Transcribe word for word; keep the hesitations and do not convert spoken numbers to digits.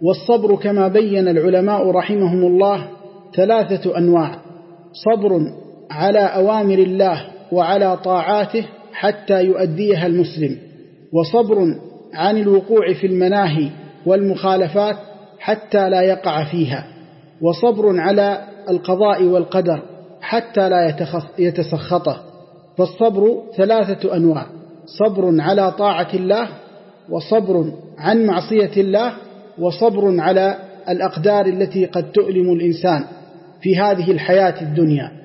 والصبر كما بين العلماء رحمهم الله ثلاثة أنواع: صبر على أوامر الله وعلى طاعاته حتى يؤديها المسلم، وصبر عن الوقوع في المناهي والمخالفات حتى لا يقع فيها، وصبر على القضاء والقدر حتى لا يتسخطه. فالصبر ثلاثة أنواع: صبر على طاعة الله، وصبر عن معصية الله، وصبر على الأقدار التي قد تؤلم الإنسان في هذه الحياة الدنيا.